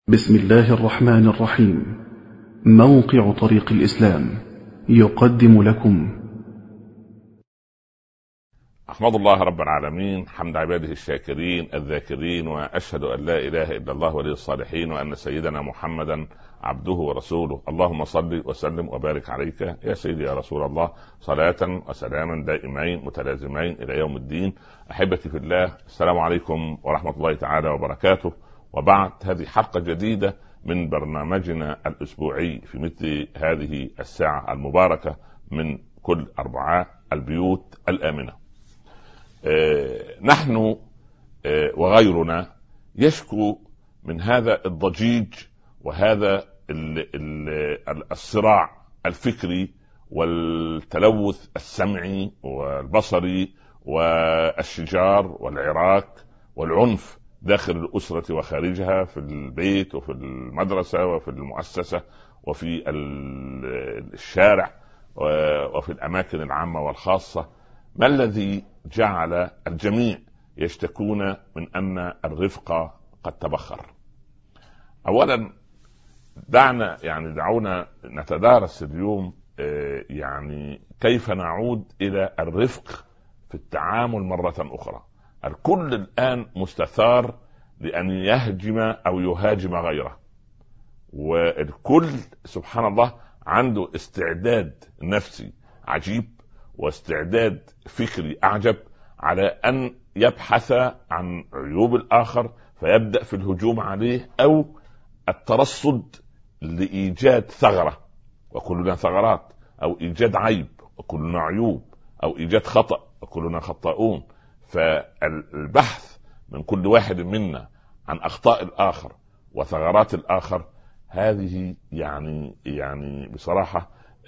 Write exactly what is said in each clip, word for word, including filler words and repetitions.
بسم الله الرحمن الرحيم. موقع طريق الإسلام يقدم لكم. أحمد الله رب العالمين حمد عباده الشاكرين الذاكرين، وأشهد أن لا إله إلا الله ولي الصالحين، وأن سيدنا محمدا عبده ورسوله. اللهم صل وسلم وبارك عليك يا سيدي يا رسول الله، صلاة وسلاما دائمين متلازمين إلى يوم الدين. أحبتي في الله، السلام عليكم ورحمة الله تعالى وبركاته. وبعد، هذه حلقة جديدة من برنامجنا الأسبوعي في مثل هذه الساعة المباركة من كل أربعاء، البيوت الآمنة. آه نحن آه وغيرنا يشكو من هذا الضجيج وهذا ال ال الصراع الفكري والتلوث السمعي والبصري والشجار والعراك والعنف داخل الأسرة وخارجها، في البيت وفي المدرسة وفي المؤسسة وفي الشارع وفي الأماكن العامة والخاصة. ما الذي جعل الجميع يشتكون من أن الرفق قد تبخر؟ أولا دعنا يعني دعونا نتدارس اليوم يعني كيف نعود إلى الرفق في التعامل مرة أخرى. الكل الآن مستثار لأن يهجم أو يهاجم غيره، والكل سبحان الله عنده استعداد نفسي عجيب واستعداد فكري أعجب على أن يبحث عن عيوب الآخر فيبدأ في الهجوم عليه، أو الترصد لإيجاد ثغرة، وكلنا ثغرات، أو إيجاد عيب وكلنا عيوب، أو إيجاد خطأ وكلنا خطاؤون. فالبحث من كل واحد منا عن أخطاء الآخر وثغرات الآخر، هذه يعني يعني بصراحة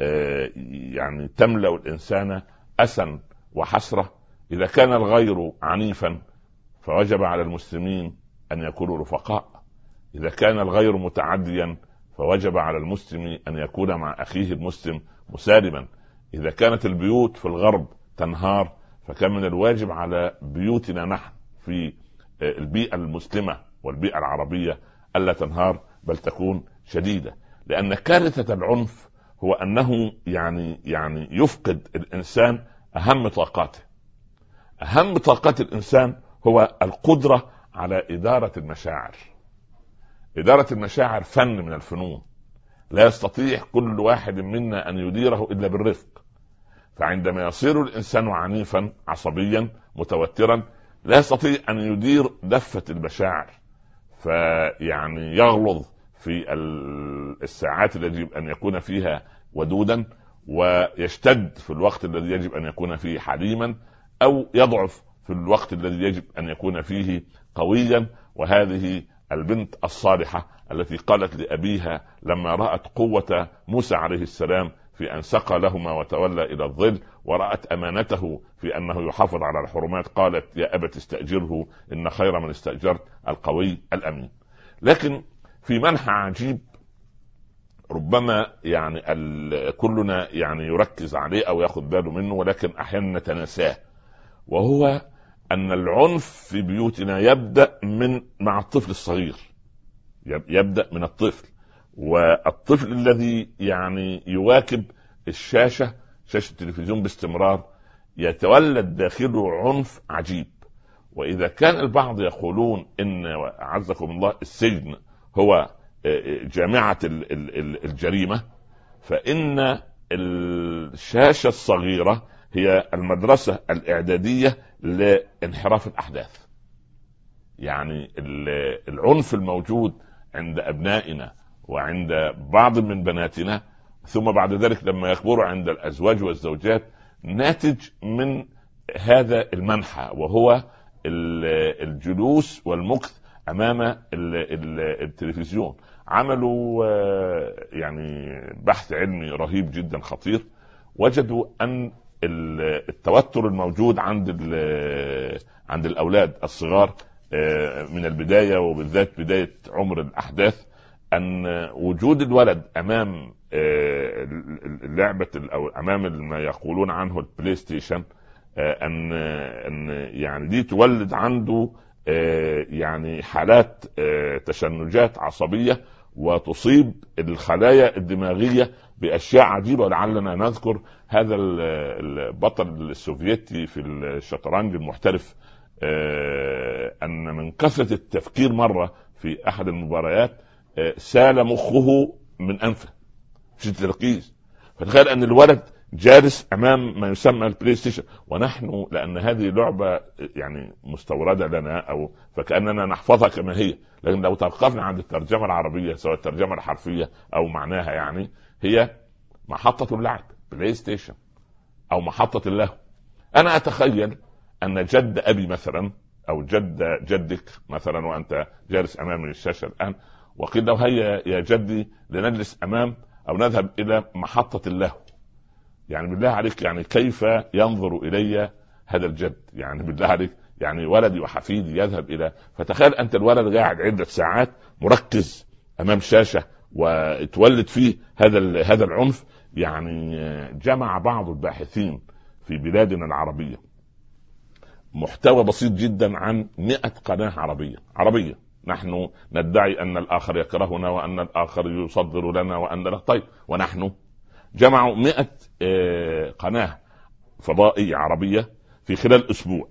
يعني تملأ الإنسان أسا وحسرة. إذا كان الغير عنيفا فوجب على المسلمين أن يكونوا رفقاء، إذا كان الغير متعديا فوجب على المسلم أن يكون مع أخيه المسلم مسالما. إذا كانت البيوت في الغرب تنهار، فكان من الواجب على بيوتنا نحن في البيئة المسلمة والبيئة العربية ألا تنهار بل تكون شديدة، لأن كارثة العنف هو أنه يعني يعني يفقد الإنسان أهم طاقاته. أهم طاقات الإنسان هو القدرة على إدارة المشاعر. إدارة المشاعر فن من الفنون، لا يستطيع كل واحد منا أن يديره إلا بالرفق. فعندما يصير الإنسان عنيفا عصبيا متوترا لا يستطيع أن يدير دفة المشاعر، فيعني يغلظ في الساعات التي يجب أن يكون فيها ودودا، ويشتد في الوقت الذي يجب أن يكون فيه حليما، أو يضعف في الوقت الذي يجب أن يكون فيه قويا. وهذه البنت الصالحة التي قالت لأبيها لما رأت قوة موسى عليه السلام في أن سقى لهما وتولى إلى الظل، ورأت أمانته في أنه يحافظ على الحرمات، قالت يا أبت استأجره إن خير من استأجرت القوي الأمين. لكن في منحى عجيب ربما يعني كلنا يعني يركز عليه أو يأخذ باله منه، ولكن أحيانا نتناساه، وهو أن العنف في بيوتنا يبدأ من مع الطفل الصغير، يبدأ من الطفل. والطفل الذي يعني يواكب الشاشة شاشة التلفزيون باستمرار يتولد داخله عنف عجيب. وإذا كان البعض يقولون إن عزكم الله السجن هو جامعة الجريمة، فإن الشاشة الصغيرة هي المدرسة الإعدادية لانحراف الأحداث. يعني العنف الموجود عند أبنائنا وعند بعض من بناتنا، ثم بعد ذلك لما يكبروا عند الأزواج والزوجات، ناتج من هذا المنحى، وهو الجلوس والمكث أمام التلفزيون. عملوا يعني بحث علمي رهيب جدا خطير، وجدوا أن التوتر الموجود عند عند الأولاد الصغار من البداية، وبالذات بداية عمر الأحداث، أن وجود الولد أمام اللعبة أو أمام ما يقولون عنه البلاي ستيشن، أن أن يعني دي تولد عنده يعني حالات تشنجات عصبية وتصيب الخلايا الدماغية بأشياء عجيبة. ولعلنا نذكر هذا البطل السوفيتي في الشطرنج المحترف أن من كثرة التفكير مرة في أحد المباريات سال مخه من أنفه في التركيز. فتخيل أن الولد جالس امام ما يسمى البلاي ستيشن، ونحن لان هذه لعبه يعني مستورده لنا او فكاننا نحفظها كما هي، لكن لو توقفنا عند الترجمه العربيه سواء الترجمه الحرفيه او معناها يعني هي محطه اللعب بلاي ستيشن او محطه اللهو. انا اتخيل ان جد ابي مثلا او جد جدك مثلا وانت جالس امام الشاشه الان وقيل له هيا يا جدي لنجلس امام او نذهب الى محطه اللهو، يعني بالله عليك يعني كيف ينظر إلي هذا الجد؟ يعني بالله عليك يعني ولدي وحفيدي يذهب إلى، فتخيل أنت الولد قاعد عدة ساعات مركز أمام شاشة وتولد فيه هذا هذا العنف. يعني جمع بعض الباحثين في بلادنا العربية محتوى بسيط جدا عن مئة قناة عربية عربية نحن ندعي أن الآخر يكرهنا وأن الآخر يصدر لنا وأن لا. طيب ونحن جمعوا مئة قناة فضائية عربية في خلال أسبوع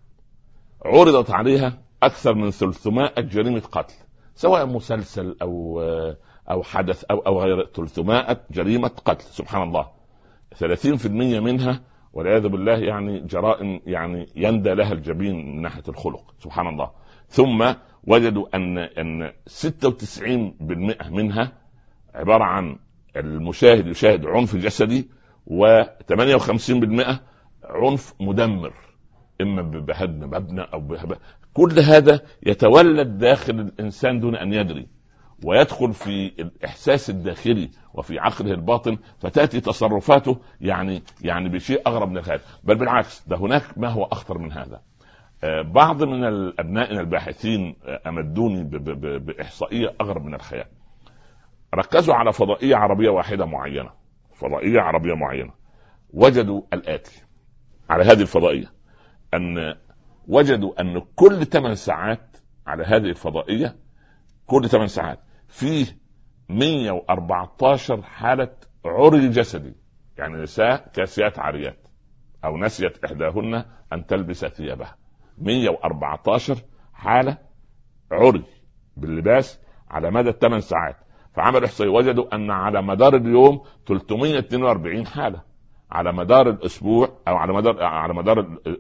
عرضت عليها أكثر من ثلاثمائة جريمة قتل، سواء مسلسل أو أو حدث أو أو غير. ثلاثمائة جريمة قتل سبحان الله، ثلاثين في المئة منها والعياذ بالله يعني جرائم يعني يندى لها الجبين من ناحية الخلق سبحان الله. ثم وجدوا أن أن ستة وتسعين بالمئة منها عبارة عن المشاهد يشاهد عنف جسدي، وثمانية وخمسين بالمئة عنف مدمر إما بهدم مبنى أو بهب... كل هذا يتولد داخل الإنسان دون أن يدري ويدخل في الإحساس الداخلي وفي عقله الباطن، فتأتي تصرفاته يعني يعني بشيء أغرب من الخيال. بل بالعكس ده هناك ما هو أخطر من هذا. بعض من الأبناء الباحثين أمدوني ب... ب... بإحصائية أغرب من الخيال. ركزوا على فضائية عربية واحدة معينة، فضائية عربية معينة، وجدوا الآتي على هذه الفضائية، أن وجدوا أن كل ثمان ساعات على هذه الفضائية كل ثمان ساعات فيه مئة وأربعة عشر حالة عري جسدي، يعني نساء كاسيات عاريات أو نسيت إحداهن أن تلبس ثيابها. مئة وأربعة عشر حالة عري باللباس على مدى الثمان ساعات. فعملوا إحصائية وجدوا أن على مدار اليوم ثلاثمئة واثنين وأربعين حالة، على مدار الأسبوع أو على مدار على مدار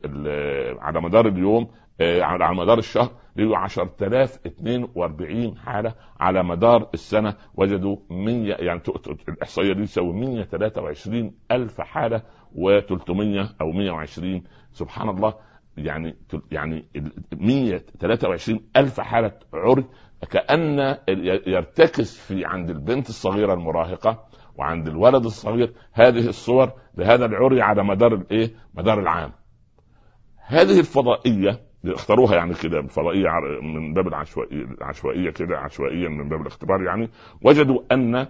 على مدار اليوم على مدار الشهر لقوا عشرة آلاف واثنين وأربعين حالة، على مدار السنة وجدوا مئة يعني الإحصائية دي تساوي مئة وثلاثة وعشرين ألف حالة وثلاثمئة أو مئة وعشرين سبحان الله. يعني يعني مئة وثلاثة وعشرين ألف حالة عري، كأن يرتكز في عند البنت الصغيرة المراهقة وعند الولد الصغير هذه الصور لهذا العري على مدار الايه مدار العام. هذه الفضائية اختاروها يعني كده فضائية من باب العشوائية عشوائية كده عشوائيا من باب الاختبار، يعني وجدوا أن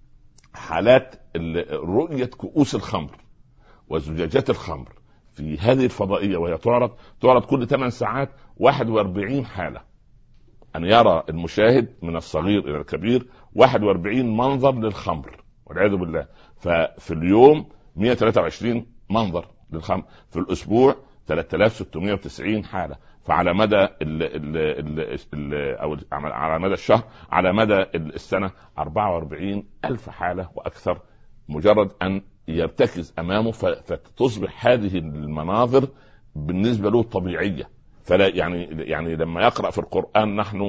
حالات رؤية كؤوس الخمر وزجاجات الخمر في هذه الفضائية وهي تعرض تعرض كل ثمان ساعات واحد وأربعين حالة، أن يرى المشاهد من الصغير إلى الكبير واحد وأربعين منظر للخمر والعياذ بالله. ففي اليوم مئة وثلاثة وعشرين منظر للخمر، في الأسبوع ثلاثة آلاف وستمئة وتسعين حالة، فعلى مدى ال ال ال ال أو على مدى الشهر على مدى السنة أربعة وأربعين ألف حالة وأكثر، مجرد أن يرتكز أمامه فتصبح هذه المناظر بالنسبة له طبيعية. فلا يعني يعني لما يقرأ في القرآن نحن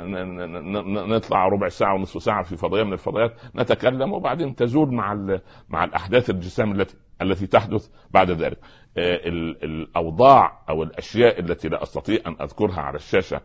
نطلع ربع ساعة ونصف ساعة في فضائية من الفضائيات نتكلم وبعدين تزول مع مع الأحداث الجسام التي التي تحدث بعد ذلك. الأوضاع أو الأشياء التي لا أستطيع أن أذكرها على الشاشة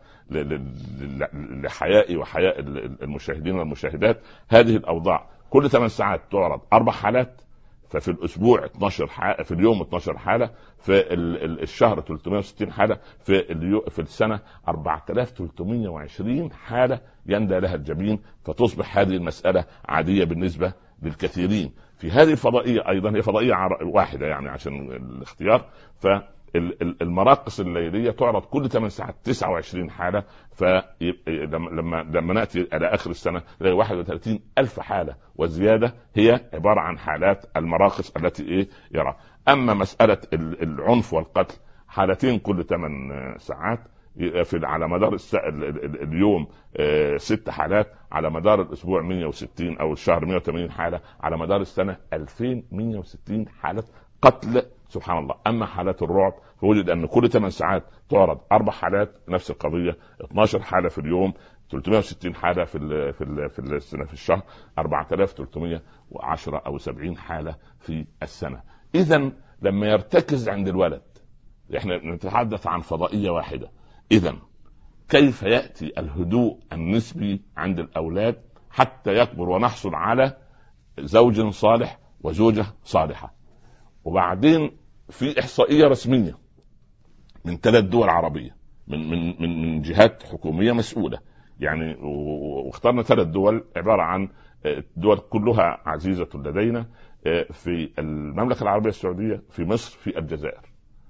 لحيائي وحياء المشاهدين والمشاهدات، هذه الأوضاع كل ثمان ساعات تعرض أربع حالات، ففي الأسبوع اثناشر حالة، في اليوم اثناشر حالة، في الشهر ثلاثمئة وستين حالة، في اليو... في السنة أربعة آلاف وثلاثمئة وعشرين حالة يندى لها الجبين، فتصبح هذه المسألة عادية بالنسبة للكثيرين. في هذه الفضائية أيضا هي فضائية واحدة يعني عشان الاختيار، المراقص الليليه تعرض كل ثمان ساعات تسعة وعشرين حاله، فلما لما ناتي الى اخر السنه نلاقي واحد وثلاثين الف حاله وزياده هي عباره عن حالات المراقص التي ايه يرى. اما مساله العنف والقتل حالتين كل ثمان ساعات، في على مدار اليوم ست حالات، على مدار الاسبوع مئة وستين او الشهر مئة وثمانين حاله، على مدار السنه ألفين ومئة وستين حاله قتل، سبحان الله. اما حالات الرعب فوجد ان كل ثمان ساعات تعرض اربع حالات نفس القضيه، اثناشر حاله في اليوم، ثلاثمئة وستين حاله في ال في ال في السنه في الشهر، أربعة آلاف وثلاثمئة وعشرة او سبعين حاله في السنه. اذا لما يرتكز عند الولد، احنا نتحدث عن فضائيه واحده، اذا كيف ياتي الهدوء النسبي عند الاولاد حتى يكبر ونحصل على زوج صالح وزوجه صالحه؟ وبعدين في احصائيه رسميه من ثلاث دول عربيه، من من من من جهات حكوميه مسؤوله يعني، واخترنا ثلاث دول عباره عن دول كلها عزيزه لدينا، في المملكه العربيه السعوديه، في مصر، في الجزائر.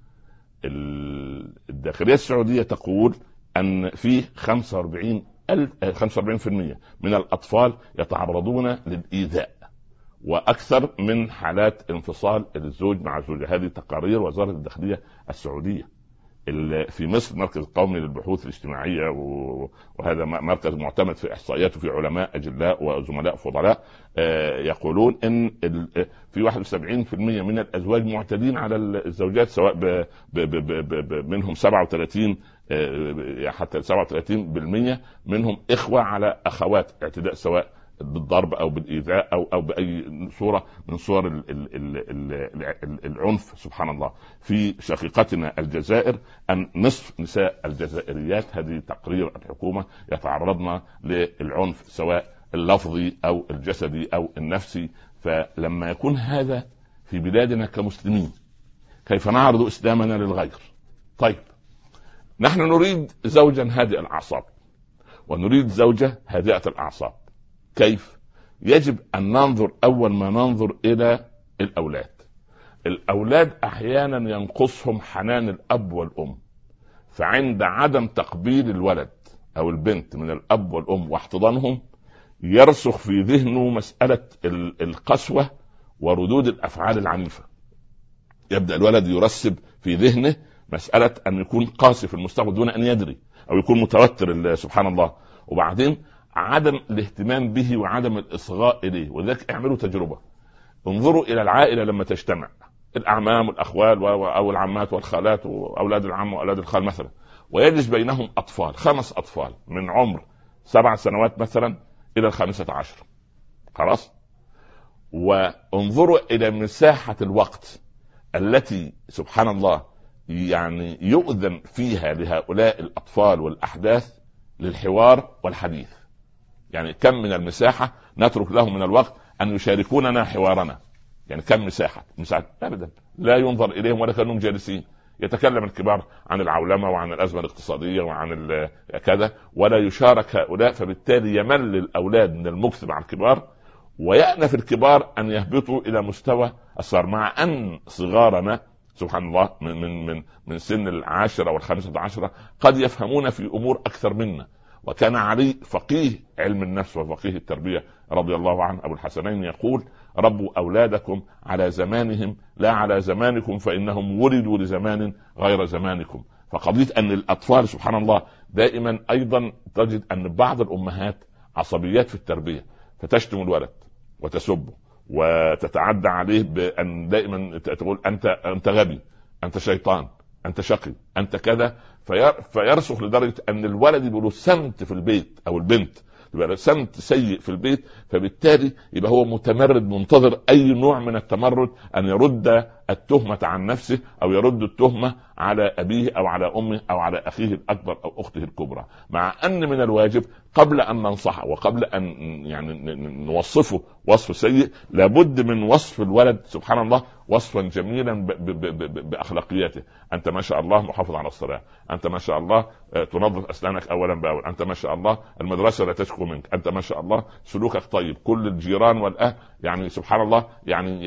الداخليه السعوديه تقول ان في خمسة وأربعين بالمئة من الاطفال يتعرضون للايذاء، واكثر من حالات انفصال الزوج مع الزوجه. هذه تقارير وزاره الداخليه السعوديه. في مصر مركز القومي للبحوث الاجتماعيه، وهذا مركز معتمد في احصائياته، في علماء اجلاء وزملاء فضلاء يقولون ان في واحد وسبعين بالمئة من الازواج معتدين على الزوجات، سواء ب ب ب ب منهم سبعة وثلاثين حتى سبعة وثلاثين بالمئة منهم اخوه على اخوات، اعتداء سواء بالضرب او بالايذاء او او باي صوره من صور ال ال ال ال العنف. سبحان الله. في شقيقتنا الجزائر ان نصف نساء الجزائريات، هذه تقرير الحكومه، يتعرضن للعنف سواء اللفظي او الجسدي او النفسي. فلما يكون هذا في بلادنا كمسلمين، كيف نعرض اسلامنا للغير؟ طيب، نحن نريد زوجا هادئ الاعصاب ونريد زوجه هادئه الاعصاب. كيف؟ يجب أن ننظر أول ما ننظر إلى الأولاد. الأولاد أحيانا ينقصهم حنان الأب والأم، فعند عدم تقبيل الولد أو البنت من الأب والأم واحتضانهم يرسخ في ذهنه مسألة القسوة وردود الأفعال العنيفة. يبدأ الولد يرسب في ذهنه مسألة أن يكون قاسي في المستقبل دون أن يدري، أو يكون متوتر، سبحان الله. وبعدين عدم الاهتمام به وعدم الإصغاء إليه. وذلك اعملوا تجربة، انظروا إلى العائلة لما تجتمع، الأعمام والأخوال أو العمات والخالات وأولاد العم وأولاد الخال مثلا، ويجلس بينهم أطفال، خمس أطفال من عمر سبع سنوات مثلا إلى الخامسة عشر، خلاص. وانظروا إلى مساحة الوقت التي سبحان الله يعني يؤذن فيها لهؤلاء الأطفال والأحداث للحوار والحديث. يعني كم من المساحة نترك لهم من الوقت أن يشاركوننا حوارنا؟ يعني كم مساحة؟ مساحة أبدا لا ينظر إليهم ولا كأنهم جالسين. يتكلم الكبار عن العولمة وعن الأزمة الاقتصادية وعن كذا، ولا يشارك هؤلاء، فبالتالي يمل الأولاد من المكث مع الكبار، ويأنف الكبار أن يهبطوا إلى مستوى الصغار، مع أن صغارنا سبحان الله من من من من سن العاشرة والخامسة عشرة قد يفهمون في أمور أكثر منا. وكان علي فقيه علم النفس وفقيه التربية رضي الله عنه أبو الحسنين يقول: ربوا أولادكم على زمانهم لا على زمانكم، فإنهم ولدوا لزمان غير زمانكم. فقضية أن الأطفال سبحان الله دائما أيضا تجد أن بعض الأمهات عصبيات في التربية، فتشتم الولد وتسبه وتتعدى عليه بأن دائما تقول أنت أنت غبي، أنت شيطان، أنت شقي، أنت كذا، فيرسخ لدرجة أن الولد يبقى له سمت في البيت أو البنت يبقى سمت سيء في البيت، فبالتالي يبقى هو متمرد منتظر أي نوع من التمرد أن يرد التهمة عن نفسه أو يرد التهمة على أبيه أو على أمه أو على أخيه الأكبر أو أخته الكبرى. مع أن من الواجب قبل أن ننصحه وقبل أن يعني نوصفه وصف سيء لابد من وصف الولد سبحان الله وصفا جميلا بأخلاقياته. أنت ما شاء الله محافظ على الصلاة، انت ما شاء الله تنظف اسنانك اولا باول، انت ما شاء الله المدرسه لا تشكو منك، انت ما شاء الله سلوكك طيب، كل الجيران والاهل يعني سبحان الله يعني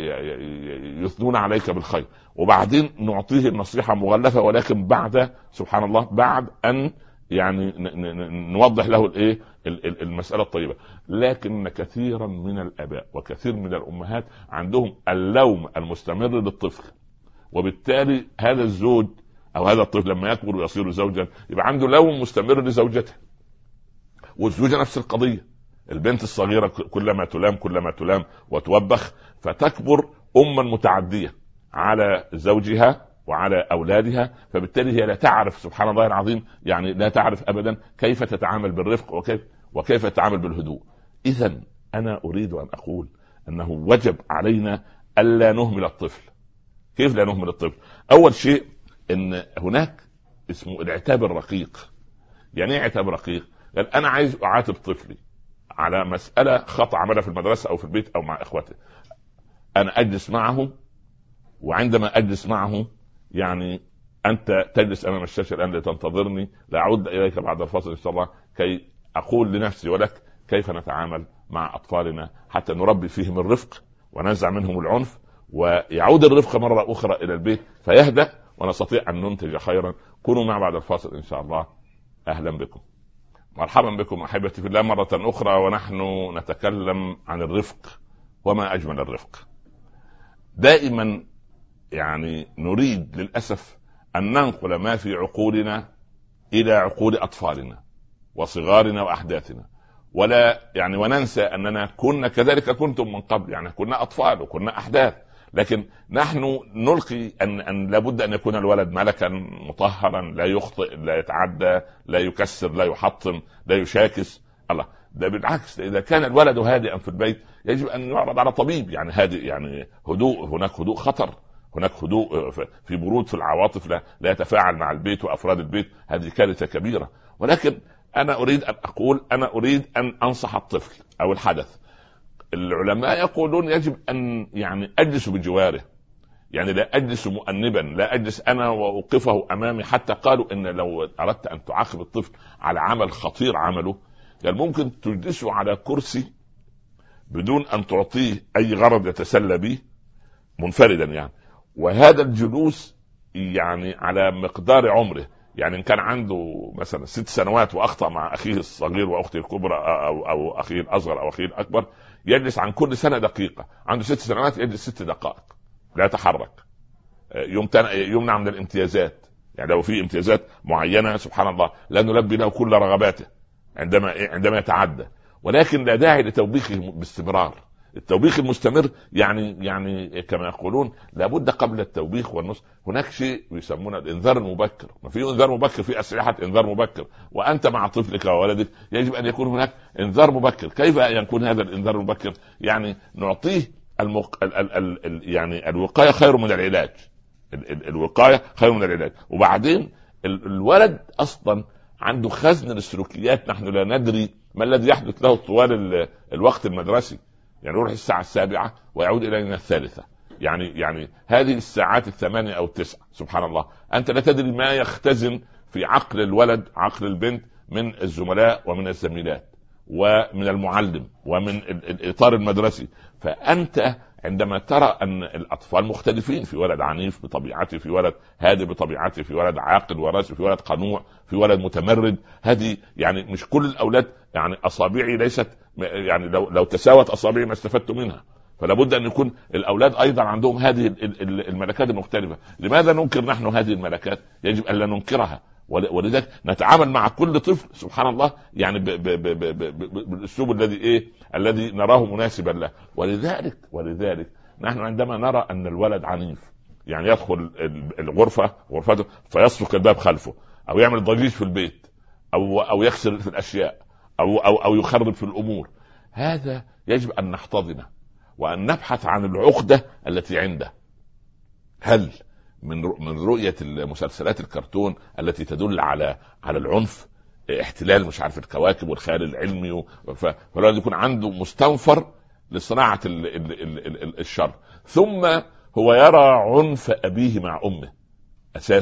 يثنون عليك بالخير. وبعدين نعطيه النصيحه مغلفه، ولكن بعد سبحان الله بعد ان يعني نوضح له الايه المساله الطيبه. لكن كثيرا من الاباء وكثير من الامهات عندهم اللوم المستمر للطفل، وبالتالي هذا الزوج او هذا الطفل لما يكبر ويصير زوجا يبقى عنده لوم مستمر لزوجته، والزوجه نفس القضيه. البنت الصغيره كلما تلام كلما تلام وتوبخ، فتكبر اما متعديه على زوجها وعلى أولادها، فبالتالي هي لا تعرف سبحان الله العظيم يعني لا تعرف أبدا كيف تتعامل بالرفق وكيف وكيف تتعامل بالهدوء. إذن أنا أريد أن أقول أنه وجب علينا ألا نهمل الطفل. كيف لا نهمل الطفل؟ أول شيء أن هناك اسمه العتاب الرقيق. يعني ايه عتاب رقيق؟ قال أنا عايز أعاتب طفلي على مسألة خطأ عملها في المدرسة أو في البيت أو مع إخوته، أنا أجلس معه، وعندما أجلس معه يعني أنت تجلس أمام الشاشة الآن لتنتظرني، لأعود إليك بعد الفصل إن شاء الله كي أقول لنفسي ولك كيف نتعامل مع أطفالنا حتى نربي فيهم الرفق وننزع منهم العنف، ويعود الرفق مرة أخرى إلى البيت فيهدأ ونستطيع أن ننتج خيرا. كونوا مع بعد الفاصل إن شاء الله. أهلا بكم، مرحبا بكم أحبتي في الله مرة أخرى، ونحن نتكلم عن الرفق وما أجمل الرفق. دائما يعني نريد للأسف أن ننقل ما في عقولنا إلى عقول أطفالنا وصغارنا وأحداثنا، ولا يعني وننسى أننا كنا كذلك كنتم من قبل، يعني كنا أطفال وكنا أحداث، لكن نحن نلقي أن, أن لابد أن يكون الولد ملكا مطهرا لا يخطئ لا يتعدى لا يكسر لا يحطم لا يشاكس. الله، ده بالعكس، إذا كان الولد هادئا في البيت يجب أن يعرض على طبيب يعني هادئ، يعني هدوء، هناك هدوء خطر، هناك هدوء في برود في العواطف، لا, لا يتفاعل مع البيت وأفراد البيت، هذه كارثة كبيرة. ولكن أنا أريد أن أقول أنا أريد أن أنصح الطفل أو الحدث. العلماء يقولون يجب أن يعني أجلس بجواره، يعني لا أجلس مؤنبا، لا أجلس أنا وأوقفه أمامي، حتى قالوا إن لو أردت أن تعاقب الطفل على عمل خطير عمله يعني ممكن تجلسه على كرسي بدون أن تعطيه أي غرض يتسلى به منفردا يعني، وهذا الجلوس يعني على مقدار عمره. يعني إن كان عنده مثلا ست سنوات وأخطأ مع أخيه الصغير وأخته الكبرى أو, أو أخيه الأصغر أو أخيه الأكبر، يجلس عن كل سنة دقيقة. عنده ست سنوات يجلس ست دقائق لا يتحرك، يمنع من الامتيازات. يعني لو في امتيازات معينة سبحان الله لا نلبي له كل رغباته عندما عندما يتعدى، ولكن لا داعي لتوبيخه باستمرار. التوبيخ المستمر يعني يعني كما يقولون لابد قبل التوبيخ والنصح هناك شيء يسمونه الانذار المبكر. ما في انذار مبكر، في اسلحه انذار مبكر، وانت مع طفلك وولدك يجب ان يكون هناك انذار مبكر. كيف يكون هذا الانذار المبكر؟ يعني نعطيه المق... ال... ال... ال... ال... يعني الوقايه خير من العلاج. ال... ال... الوقايه خير من العلاج. وبعدين ال... الولد اصلا عنده خزن للسلوكيات نحن لا ندري ما الذي يحدث له طوال ال... الوقت المدرسي. يعني يروح الساعة السابعة ويعود إلينا الثالثة، يعني يعني هذه الساعات الثمانية أو التسعة سبحان الله، أنت لا تدري ما يختزن في عقل الولد عقل البنت من الزملاء ومن الزميلات ومن المعلم ومن الإطار المدرسي. فأنت عندما ترى أن الأطفال مختلفين، في ولد عنيف بطبيعته، في ولد هادئ بطبيعته، في ولد عاقل وراسي، في ولد قنوع، في ولد متمرد، هذه يعني مش كل الأولاد يعني أصابعي ليست يعني لو لو تساوت أصابعي ما استفدت منها. فلا بد أن يكون الأولاد أيضا عندهم هذه الملكات المختلفة. لماذا ننكر نحن هذه الملكات؟ يجب أن لا ننكرها، ولذلك نتعامل مع كل طفل سبحان الله يعني بالأسلوب الذي إيه الذي نراه مناسبا له. ولذلك ولذلك نحن عندما نرى أن الولد عنيف يعني يدخل الغرفة غرفته فيسلك الباب خلفه، أو يعمل ضجيج في البيت، أو أو يكسر في الأشياء، أو أو أو يخرب في الأمور، هذا يجب أن نحتضنه وأن نبحث عن العقدة التي عنده. هل من من رؤية المسلسلات الكرتون التي تدل على على العنف، احتلال مش عارف الكواكب والخيال العلمي، فلازم يكون عنده مستنفر لصناعة ال ال ال ال الشر، ثم هو يرى عنف أبيه مع أمه أساسا.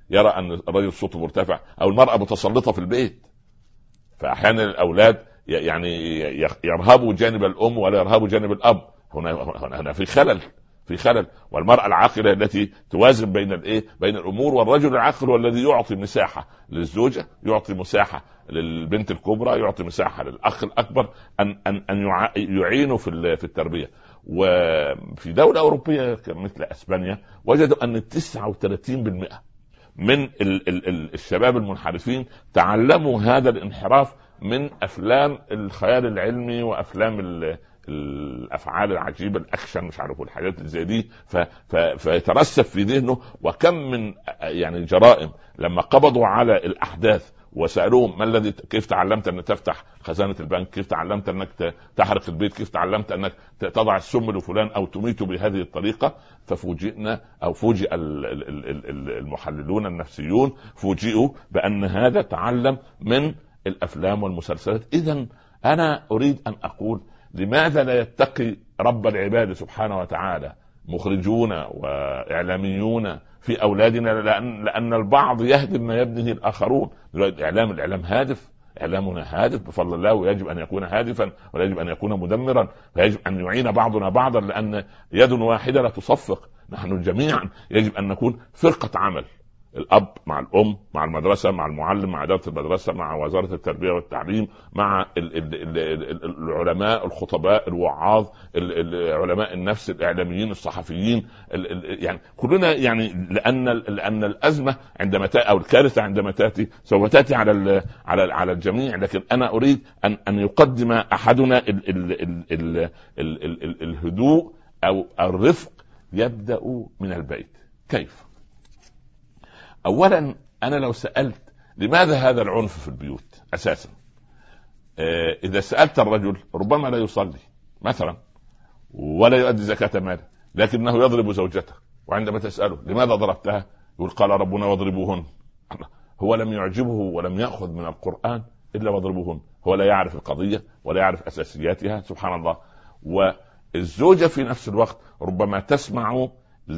يرى ان الرجل صوته مرتفع او المراه متسلطه في البيت. فاحيانا الاولاد يعني يرهبوا جانب الام ولا يرهبوا جانب الاب. هنا هنا في خلل في خلل. والمرأة العاقلة التي توازن بين الايه بين الامور، والرجل العاقل هو الذي يعطي مساحة للزوجة، يعطي مساحة للبنت الكبرى، يعطي مساحة للاخ الاكبر ان ان ان يعينوا في في التربية. وفي دولة اوروبية مثل اسبانيا وجدوا ان تسعة وثلاثين بالمئة من ال ال ال الشباب المنحرفين تعلموا هذا الانحراف من افلام الخيال العلمي وافلام الافعال العجيبه، الاكشن مش عارف الحاجات زي دي. فيترسب في ذهنه. وكم من يعني جرائم لما قبضوا على الاحداث وسالوهم ما الذي كيف تعلمت ان تفتح خزانه البنك، كيف تعلمت انك تحرق البيت، كيف تعلمت انك تضع السم لفلان او تميته بهذه الطريقه، ففوجئنا او فوجئ المحللون النفسيون فوجئوا بان هذا تعلم من الافلام والمسلسلات. اذا انا اريد ان اقول لماذا لا يتقي رب العباد سبحانه وتعالى مخرجون واعلاميون في اولادنا؟ لان لان البعض يهدم ما يبنيه الاخرون. الاعلام الاعلام هادف، اعلامنا هادف بفضل الله، ويجب ان يكون هادفا ولا يجب ان يكون مدمرا، فيجب ان يعين بعضنا بعضا، لان يد واحده لا تصفق. نحن جميعا يجب ان نكون فرقه عمل، الاب مع الام مع المدرسه مع المعلم مع اداره المدرسه مع وزاره التربيه والتعليم مع العلماء الخطباء الوعاظ علماء النفس الاعلاميين الصحفيين، يعني كلنا، يعني لان لان الازمه عندما تاتي او الكارثه عندما تاتي سوف تاتي على على على الجميع. لكن انا اريد ان ان يقدم احدنا ال ال ال ال ال ال الهدوء او الرفق يبدا من البيت. كيف؟ اولا انا لو سالت لماذا هذا العنف في البيوت اساسا، آه اذا سالت الرجل ربما لا يصلي مثلا ولا يؤدي زكاه ماله لكنه يضرب زوجته، وعندما تساله لماذا ضربتها يقول قال ربنا واضربوهن. هو لم يعجبه ولم ياخذ من القران الا واضربوهن، هو لا يعرف القضيه ولا يعرف اساسياتها سبحان الله. والزوجه في نفس الوقت ربما تسمع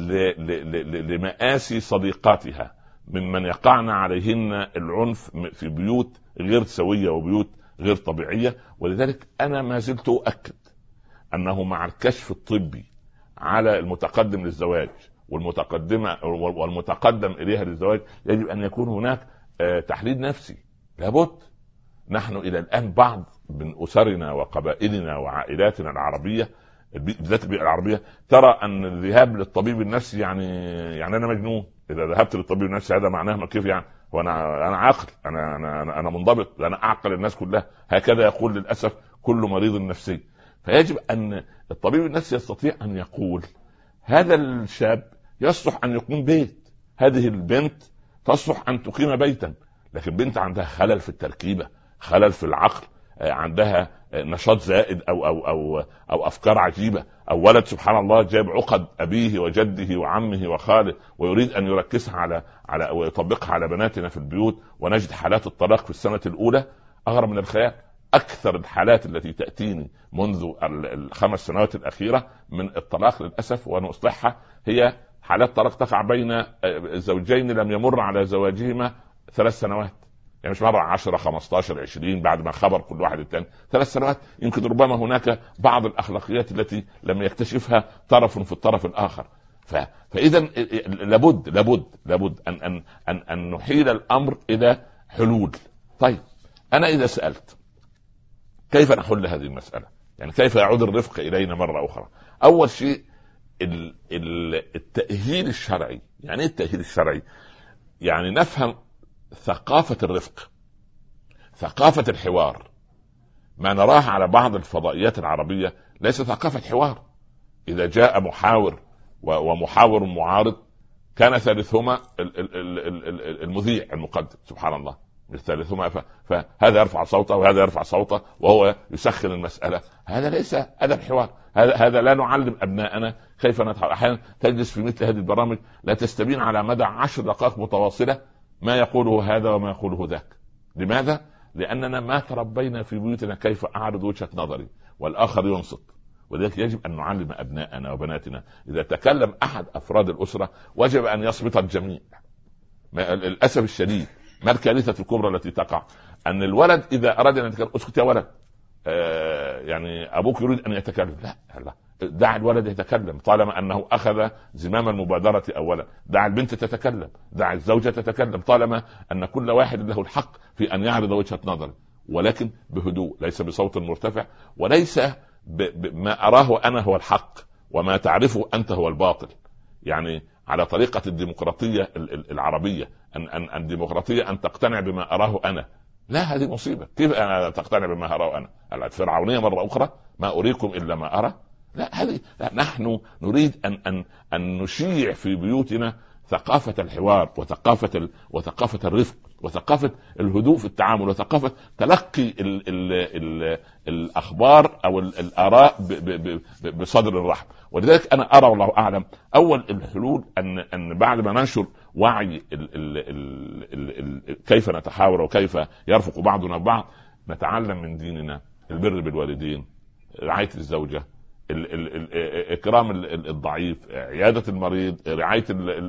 لمآسي صديقاتها ممن يقعن عليهن العنف في بيوت غير سوية وبيوت غير طبيعية. ولذلك أنا ما زلت أؤكد أنه مع الكشف الطبي على المتقدم للزواج والمتقدمة والمتقدم إليها للزواج يجب أن يكون هناك تحليل نفسي لابد. نحن إلى الآن بعض من أسرنا وقبائلنا وعائلاتنا العربية بالذات العربية ترى أن الذهاب للطبيب النفسي يعني يعني أنا مجنون. إذا ذهبت للطبيب النفسي هذا معناه كيف يعني؟ وأنا أنا عاقل، أنا أنا أنا منضبط، أنا أعقل الناس كلها. هكذا يقول للأسف كل مريض نفسي. فيجب أن الطبيب النفسي يستطيع أن يقول هذا الشاب يصلح أن يقيم بيت، هذه البنت تصلح أن تقيم بيتا. لكن بنت عندها خلل في التركيبة، خلل في العقل، عندها نشاط زائد أو أو أو أو أفكار عجيبة، أو ولد سبحان الله جاب عقد أبيه وجده وعمه وخاله ويريد أن يركزها على على ويطبقها على بناتنا في البيوت، ونجد حالات الطلاق في السنة الأولى أغرب من الخيال. أكثر الحالات التي تأتيني منذ الخمس سنوات الأخيرة من الطلاق للأسف وأنا أصلحها هي حالات طلاق تقع بين زوجين لم يمر على زواجهما ثلاث سنوات، يعني مش مرة عشرة خمستاشر عشرين بعد ما خبر كل واحد الثاني، ثلاث سنوات. يمكن ربما هناك بعض الأخلاقيات التي لم يكتشفها طرف في الطرف الآخر. ف... فإذا لابد لابد لابد أن أن أن أن نحيل الأمر إلى حلول. طيب أنا إذا سألت كيف نحل هذه المسألة، يعني كيف يعود الرفق إلينا مرة أخرى؟ أول شيء التأهيل الشرعي. يعني إيه التأهيل الشرعي؟ يعني نفهم ثقافة الرفق، ثقافة الحوار. ما نراه على بعض الفضائيات العربية ليس ثقافة حوار. إذا جاء محاور ومحاور معارض كان ثالثهما المذيع المقدم سبحان الله، الثالثهما فهذا يرفع صوته وهذا يرفع صوته وهو يسخن المسألة. هذا ليس أدب حوار. هذا هذا لا نعلم أبناءنا كيف نتحاور. أحيانا تجلس في مثل هذه البرامج لا تستبين على مدى عشر دقائق متواصلة ما يقوله هذا وما يقوله ذاك. لماذا؟ لأننا ما تربينا في بيوتنا كيف أعرض وجهة نظري والآخر ينصت. ولذلك يجب أن نعلم أبناءنا وبناتنا إذا تكلم أحد أفراد الأسرة وجب أن يصمت الجميع. للاسف الشديد ما الكارثه الكبرى التي تقع؟ ان الولد اذا اراد ان يتكلم اسكت يا ولد، آه يعني ابوك يريد ان يتكلم، لا لا، دع الولد يتكلم طالما انه اخذ زمام المبادره اولا، دع البنت تتكلم، دع الزوجه تتكلم طالما ان كل واحد له الحق في ان يعرض وجهه نظره، ولكن بهدوء، ليس بصوت مرتفع، وليس بما اراه انا هو الحق وما تعرفه انت هو الباطل. يعني على طريقه الديمقراطيه العربيه، ان ان الديمقراطيه ان تقتنع بما اراه انا، لا هذه مصيبه. كيف انا تقتنع بما اراه انا؟ الفرعونيه مره اخرى، ما اريكم الا ما ارى. لا هذه لا، نحن نريد ان ان ان نشيع في بيوتنا ثقافه الحوار وثقافه ال... وثقافه الرفق وثقافه الهدوء في التعامل وثقافه تلقي ال... ال... ال... الاخبار او ال... الاراء ب... ب... ب... بصدر الرحب. ولذلك انا ارى والله اعلم اول الحلول ان ان بعد ما ننشر وعي ال... ال... ال... ال... ال... كيف نتحاور وكيف يرفق بعضنا ببعض، نتعلم من ديننا البر بالوالدين، رعايه الزوجه، ال ال ال اكرام الضعيف، عياده المريض، رعايه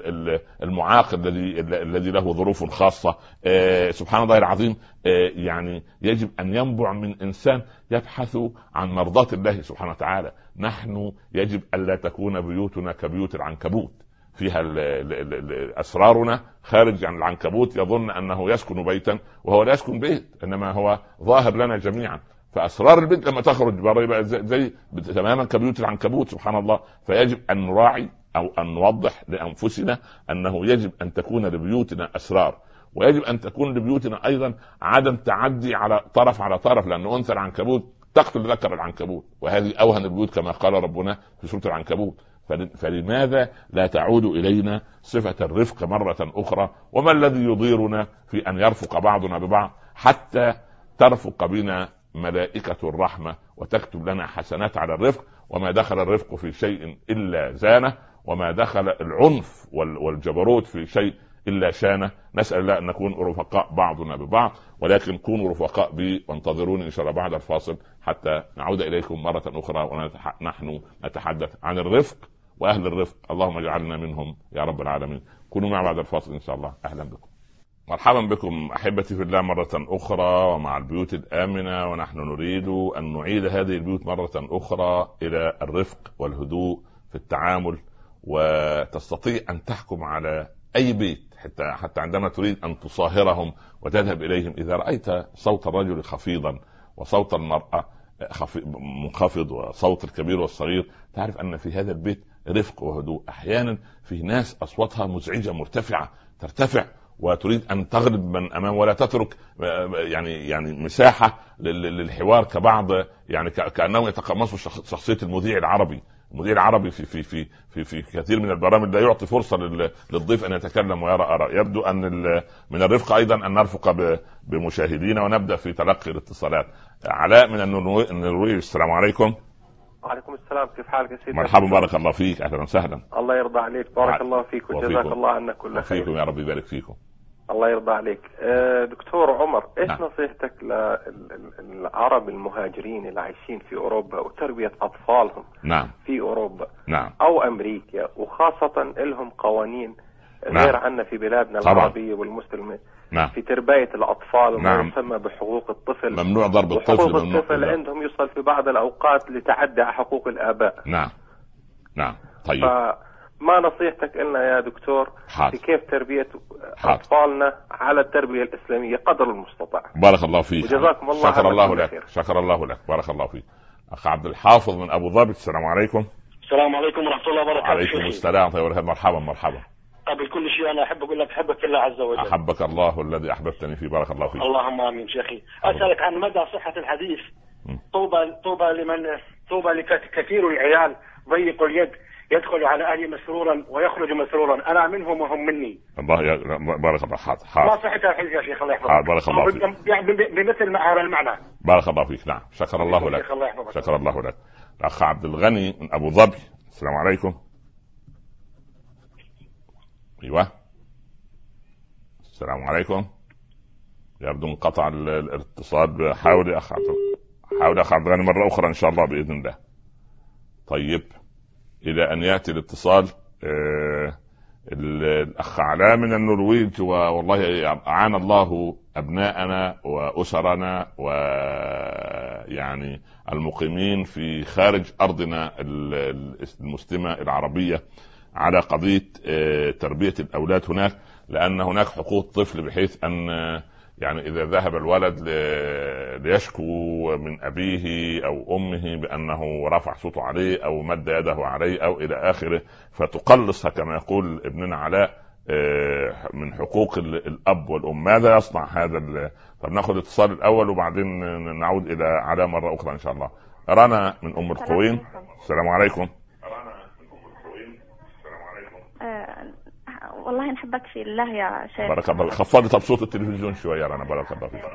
المعاق الذي الذي له ظروف خاصه. آه سبحان الله العظيم. آه يعني يجب ان ينبع من انسان يبحث عن مرضاه الله سبحانه وتعالى. نحن يجب الا تكون بيوتنا كبيوت العنكبوت، فيها ال ال ال اسرارنا خارج عن العنكبوت يظن انه يسكن بيتا وهو لا يسكن بيت، انما هو ظاهر لنا جميعا. فاسرار البيت لما تخرج بره يبقى زي, زي تماما كبيوت العنكبوت سبحان الله. فيجب ان نراعي او ان نوضح لانفسنا انه يجب ان تكون لبيوتنا اسرار، ويجب ان تكون لبيوتنا ايضا عدم تعدي على طرف على طرف، لان انثى العنكبوت تقتل ذكر العنكبوت، وهذه اوهن البيوت كما قال ربنا في سوره العنكبوت. فلماذا لا تعود الينا صفه الرفق مره اخرى؟ وما الذي يضيرنا في ان يرفق بعضنا ببعض حتى ترفق بنا ملائكة الرحمة وتكتب لنا حسنات على الرفق؟ وما دخل الرفق في شيء إلا زانه، وما دخل العنف والجبروت في شيء إلا شانه. نسأل الله أن نكون رفقاء بعضنا ببعض، ولكن كونوا رفقاء بي وانتظروني إن شاء الله بعد الفاصل حتى نعود إليكم مرة أخرى ونحن نتحدث عن الرفق وأهل الرفق. اللهم اجعلنا منهم يا رب العالمين. كونوا معنا بعد الفاصل إن شاء الله. أهلا بكم، مرحبا بكم أحبتي في الله مرة أخرى ومع البيوت الآمنة، ونحن نريد أن نعيد هذه البيوت مرة أخرى إلى الرفق والهدوء في التعامل، وتستطيع أن تحكم على أي بيت حتى حتى عندما تريد أن تصاهرهم وتذهب إليهم. إذا رأيت صوت الرجل خفيضا وصوت المرأة منخفض وصوت الكبير والصغير، تعرف أن في هذا البيت رفق وهدوء. أحيانا في ناس أصواتها مزعجة مرتفعة ترتفع وتريد أن تغلب من أمام ولا تترك يعني يعني مساحة للحوار كبعض، يعني كأنهم يتقمصوا شخصية المذيع العربي. المذيع العربي في في في في في كثير من البرامج لا يعطي فرصة للضيف أن يتكلم ويرى آراء. يبدو أن من الرفق أيضا أن نرفق بمشاهدينا ونبدأ في تلقي الاتصالات. علاء من النرويج، السلام عليكم. وعليكم السلام، كيف حالك يا سيدي؟ مرحبا، بارك الله فيك، اهلا وسهلا. الله يرضى عليك، بارك الله فيك وجزاك الله عنا كل خير. وفيكم يا رب يبارك فيكم. الله يرضى عليك. دكتور عمر، ايش نعم. نصيحتك للعرب المهاجرين اللي عايشين في اوروبا وتربية اطفالهم نعم. في اوروبا نعم. او امريكا، وخاصة لهم قوانين نعم. غير عنا في بلادنا طبعا. العربية والمسلمة نعم. في تربية الاطفال وما نعم. يسمى بحقوق الطفل. ممنوع ضرب الطفل. وحقوق الطفل عندهم يوصل في بعض الاوقات لتعدى حقوق الاباء. نعم نعم. طيب، ما نصيحتك لنا يا دكتور حاضر. في كيف تربية حاضر. أطفالنا على التربية الإسلامية قدر المستطاع؟ بارك الله فيك، وجزاكم الله. شكر الله لك، شكر الله لك، بارك الله فيك. أخ عبد الحافظ من أبو ظبي، السلام عليكم. السلام عليكم ورحمة الله وبركاته. عليكم السلام، طيب مرحبا مرحبا. قبل كل شيء أنا أحب أقول لك أحبك الله عز وجل. أحبك الله الذي أحببتني فيه، بارك الله فيك. اللهم آمين. شيخي أسألك عن مدى صحة الحديث طوبى طوبى لمن طوبى لكثير العيال ضيق اليد يدخل على أهلي مسرورا ويخرج مسرورا، أنا منهم وهم مني. الله يا بارك الله. حاضر حاضر. ما صحة الحديث يا شيخ؟ الله يحفظك. حاضر، بارك الله فيك. بمثل ما هذا المعنى. بارك الله فيك. نعم، شكر الله لك، شكر الله لك. الأخ عبد الغني من أبو ظبي، السلام عليكم. أيوة، السلام عليكم. يبدو انقطع الاتصال. حاول يا أخ عبد حاول أخ عبد الغني مرة أخرى إن شاء الله بإذن الله. طيب، إلى أن يأتي الاتصال. آه الأخ علاء من النرويج، والله أعان الله أبناءنا وأسرنا ويعني المقيمين في خارج أرضنا المسلمة العربية على قضية تربية الأولاد هناك، لأن هناك حقوق طفل، بحيث أن يعني إذا ذهب الولد ليشكو من أبيه أو أمه بأنه رفع صوته عليه أو مد يده عليه أو إلى آخره، فتقلصها كما يقول ابننا علاء من حقوق الأب والأم. ماذا يصنع هذا؟ طب ناخذ اتصال الأول وبعدين نعود إلى علاء مرة أخرى إن شاء الله. رنا من أم القوين، السلام عليكم. رنا من أم القوين، السلام عليكم. والله نحبك في الله يا شيخ. بارك الله. خفضي طب صوت التلفزيون شويه رنا، بارك الله فيك.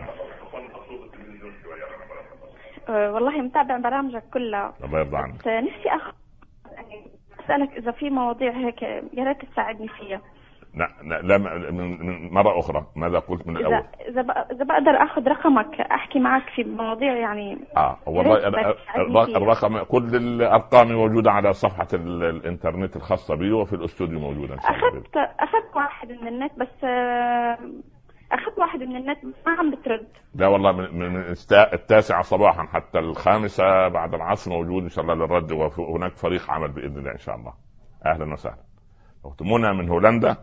والله متابع برامجك كلها، الله يرضى عنك. نفسي أخ اسالك اذا في مواضيع هيك يا ريت تساعدني فيها. لا لا من مرة أخرى ماذا قلت من الأول؟ إذا إذا بقدر أخذ رقمك أحكي معك في مواضيع يعني. آه والله أنا الرقم كل الأرقام موجودة على صفحة الإنترنت الخاصة بي وفي الأستوديو موجودة. أخذت أخذت واحد من النت بس أخذت واحد من النت ما عم بترد. لا والله من, من التاسعة صباحا حتى الخامسة بعد العصر موجود إن شاء الله للرد، وهناك فريق عمل بإذن الله إن شاء الله. أهلا وسهلا. أختمونا من هولندا.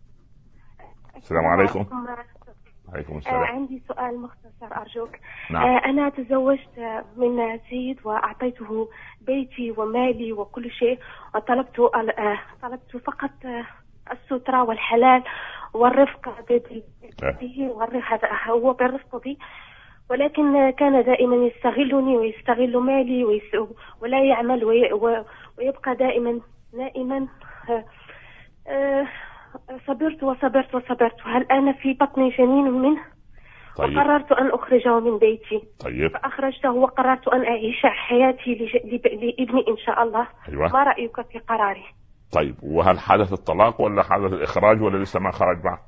السلام عليكم. عليكم السلام. آه عندي سؤال مختصر أرجوك. نعم. آه أنا تزوجت من سيد وأعطيته بيتي ومالي وكل شيء، وطلبت آه طلبت فقط آه السترة والحلال والرفق به، هذا هو بالرفق بي، ولكن كان دائما يستغلني ويستغل مالي ولا يعمل ويبقى دائما نائما. آه آه صبرت وصبرت وصبرت، وهل أنا في بطني جنين منه. طيب. وقررت أن أخرجه من بيتي. طيب. فأخرجته وقررت أن أعيش حياتي لابني إن شاء الله. أيوة. ما رأيك في قراري؟ طيب وهل حدث الطلاق ولا حدث الإخراج ولا لسه ما خرج بعد؟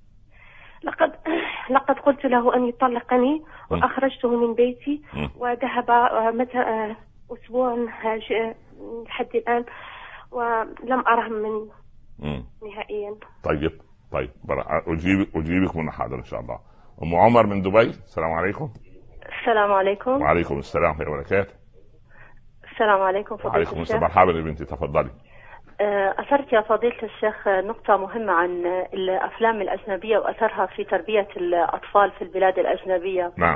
لقد لقد قلت له أن يطلقني وأخرجته من بيتي م. وذهب متى أسبوع لحد الآن ولم أره من مم. نهائيا. طيب طيب أجيب أجيبك من حاضر إن شاء الله. أم عمر من دبي، السلام عليكم. السلام عليكم. وعليكم السلام ورحمة الله وبركاته. السلام عليكم فضيلة وعليكم الشيخ. السلام. مرحبا يا بنتي، تفضلي. أثرت يا فضيلة الشيخ نقطة مهمة عن الأفلام الأجنبية وأثرها في تربية الأطفال في البلاد الأجنبية. نعم.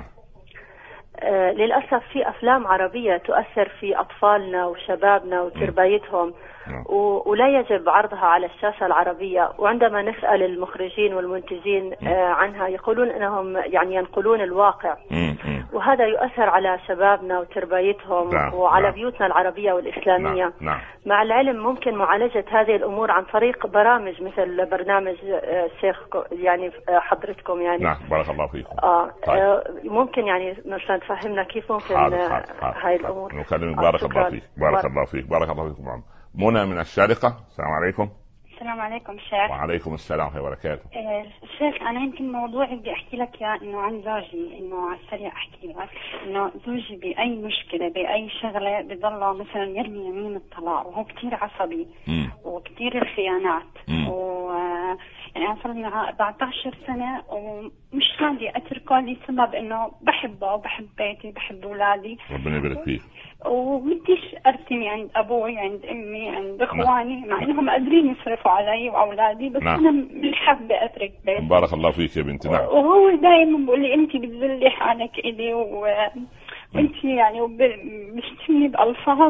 آه للأسف في أفلام عربية تؤثر في أطفالنا وشبابنا وتربيتهم، ولا يجب عرضها على الشاشة العربية. وعندما نسأل المخرجين والمنتجين آه عنها يقولون أنهم يعني ينقلون الواقع، وهذا يؤثر على شبابنا وتربيتهم نعم. وعلى نعم. بيوتنا العربية والإسلامية. نعم. نعم. مع العلم ممكن معالجة هذه الأمور عن طريق برامج مثل برنامج الشيخ يعني حضرتكم يعني. نعم بارك الله فيكم. آه طيب. آه ممكن يعني مثلا تفهمنا كيف ممكن هاي الأمور. نكلمك. بارك الله فيك. بارك الله فيك. بارك الله فيكم. منى من الشارقة، السلام عليكم. السلام عليكم شيخ. وعليكم السلام ورحمة الله وبركاته. آه شيخ أنا يمكن موضوع بدي أحكي لك يا إنه عن زوجي، إنه على السريع أحكي لك إنه زوجي بأي مشكلة بأي شغلة بضله مثلا يرمي يمين الطلاق، وهو كتير عصبي مم. وكتير الخيانات، مم. و يعني أنا صار لي معاه أربعة عشر سنة ومش راضي أتركه لسبب إنه بحبه وبحب بيتي بحب أولادي. ربنا يبارك فيك. ومديش أرتمي عند أبوي عند أمي عند إخواني، مع إنهم قادرين يصرفوا علي وأولادي، بس نعم. أنا مش حابة أترك بيتي. بارك الله فيك يا بنتي. نعم. وهو دائما بيقول لي أنت بتذلي حالك إلي و... وأنت يعني بشتمني بألفاظ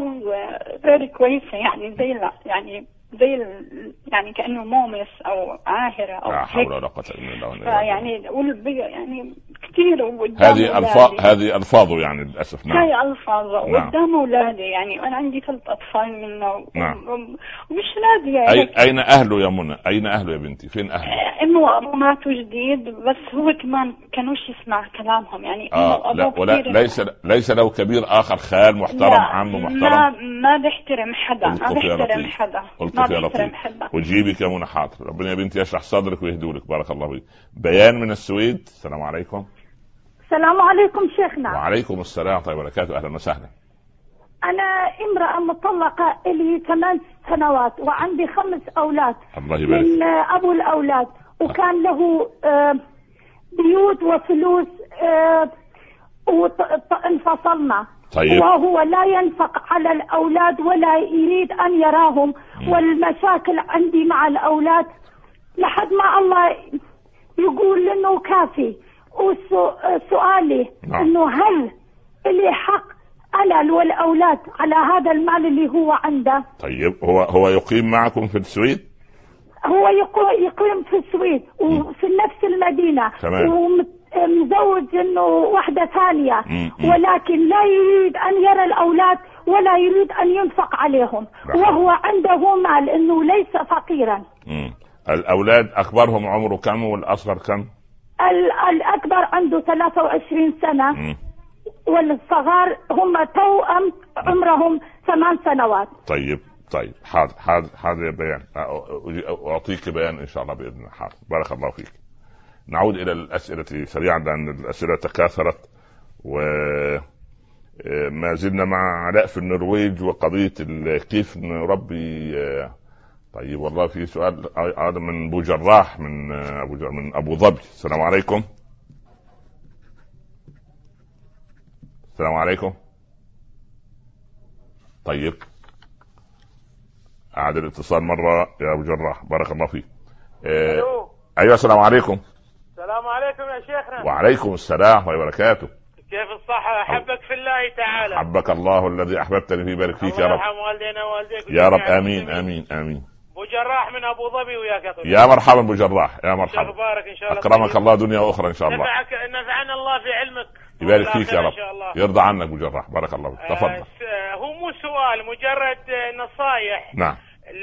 غير كويسة، يعني زي لا يعني زي يعني كأنه مومس أو عاهرة أو لا حول ولا قوة إلا بالله. يعني يعني كثير هذه ألفاظ هذه ألفاظه يعني للأسف. نعم. هاي ألفاظه نعم. قدام أولادي يعني أنا عندي ثلاث أطفال منه. نعم. ومش راضي يعني. أي أين أهله يا منى؟ أين أهله يا بنتي؟ فين أهله؟ إنه وأبوه ماتوا جديد، بس هو كمان كانوش يسمع كلامهم يعني. آه لا ولا ليس ليس له كبير آخر، خال محترم، عم محترم. ما ما بيحترم حدا، ما بيحترم حدا. قلت يا لطيف. وجيبك يا منى حاضر. ربنا يا بنتي يشرح صدرك ويهدولك. بارك الله فيك. بيان من السويد، السلام عليكم. السلام عليكم شيخنا. وعليكم السلام ورحمة الله وبركاته. أهلا وسهلا. أنا امرأة مطلقة لي ثمان سنوات وعندي خمس أولاد. الله يبارك. من أبو الأولاد، وكان له بيوت وفلوس وانفصلنا. طيب. وهو لا ينفق على الأولاد ولا يريد أن يراهم. م. والمشاكل عندي مع الأولاد لحد ما الله يقول إنه كافي. وسؤالي نعم. إنه هل لي حق أنا والأولاد على هذا المال اللي هو عنده؟ طيب هو هو يقيم معكم في السويد؟ هو يقيم في السويد وفي نفس المدينة. تمام. ومزوج إنه واحدة ثانية. مم. ولكن لا يريد أن يرى الأولاد ولا يريد أن ينفق عليهم. بحب. وهو عنده مال إنه ليس فقيرا. مم. الأولاد أكبرهم عمره كم والأصغر كم؟ الأكبر عنده ثلاثة وعشرين سنة. مم. والصغار هم توأم عمرهم ثمان سنوات. طيب طيب حاضر حاضر حاضر بيان، أعطيك بيان إن شاء الله بإذن الله. حاضر، بارك الله فيك. نعود إلى الأسئلة سريعا لأن الأسئلة تكاثرت، وما زلنا مع علاء في النرويج وقضية كيف نربي. طيب والله في سؤال هذا من أبو جراح من أبو من أبو ظبي. السلام عليكم. السلام عليكم. طيب أعد الاتصال مرة يا أبو جراح، بارك الله فيك. أه أيوة السلام عليكم. السلام عليكم يا شيخنا. وعليكم السلام وبركاته. كيف الصحة؟ أحبك في الله تعالى. حبك الله الذي أحببتني فيه، بارك فيك يا رب. الله يرحم والدينا ووالديك يا رب. آمين آمين آمين. أبو جراح من أبو ظبي وياك يا طويل. يا مرحبا أبو جراح، يا مرحبا. أخبارك إن شاء الله. أكرمك الله دنيا وأخرى إن شاء الله. نفعك نفعنا الله في علمك. يبارك فيك يا رب، يرضى عنك أبو جراح، بارك الله فيك. تفضل. آه هو مو سؤال، مجرد نصايح. نعم.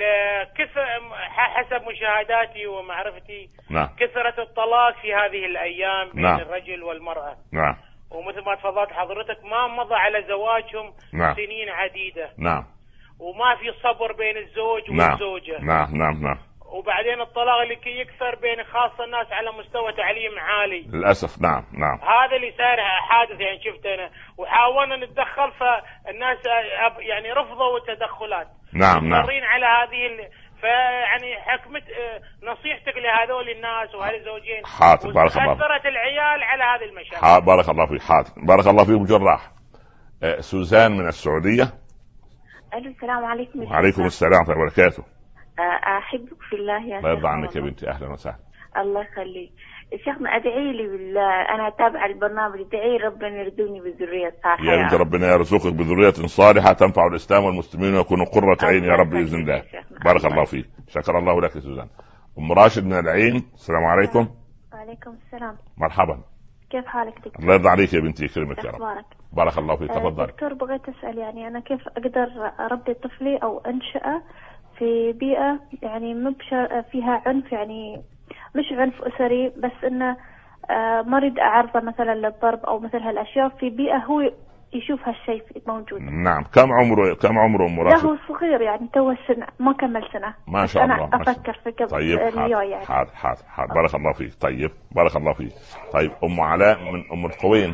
كثر حسب مشاهداتي ومعرفتي. نعم. كثرة الطلاق في هذه الأيام بين نعم. الرجل والمرأة. نعم. ومثل ما تفضلت حضرتك ما مضى على زواجهم. نعم. سنين عديدة. نعم. وما في صبر بين الزوج نعم. والزوجة. نعم نعم نعم. وبعدين الطلاق اللي يكثر بين خاصة الناس على مستوى تعليم عالي للأسف. نعم نعم. هذا اللي صار حادث يعني شفت أنا، وحاولنا نتدخل فالناس يعني رفضوا التدخلات. نعم نعم. مضطرين على هذه ال... فيعني حكمة نصيحتك لهذول الناس وهذول الزوجين. حاضر، بارك الله. وأثرت العيال على هذه المشاكل. حاضر، بارك الله فيك. حاضر، بارك الله فيك. جراح. آه سوزان من السعودية. ألو السلام عليكم. وعليكم السلام ورحمة الله وبركاته. أحبك في الله يا الله يرضى عنك يا بنتي، أهلا وسهلا. الله يخليك شيخنا. أدعي لي بالله، أنا أتابع البرنامج، أدعي ربنا يرزقني بالذرية الصالحة يا بنت. ربنا يرزقك بذرية صالحة تنفع الإسلام والمسلمين ويكونوا قرة عين يا رب بإذن الله. بارك الله فيك. شكر الله لك يا سوزان. أم راشد من العين. السلام عليكم. وعليكم السلام. مرحبا. كيف حالك دكتور؟ الله يرضى عليك يا بنتي، يكرمك يا رب. أخبارك؟ بارك الله فيك. تفضل. دكتور بغيت أسأل يعني أنا كيف أقدر أربي طفلي أو أنشأه في بيئة يعني مو فيها عنف، يعني مش عنف أسري بس إنه ما أريد أعرضه مثلا للضرب أو مثل هالأشياء، في بيئة هو يشوف هالشيء موجود. نعم. كم عمره كم عمره أم راشد؟ له صغير يعني تو سنة، ما كمل سنة. ما شاء الله. أنا أفكر في كم. طيب حاضر يعني. حاضر حاضر حاضر. بارك الله فيك. طيب بارك الله فيك. طيب أم علاء من أم القوين.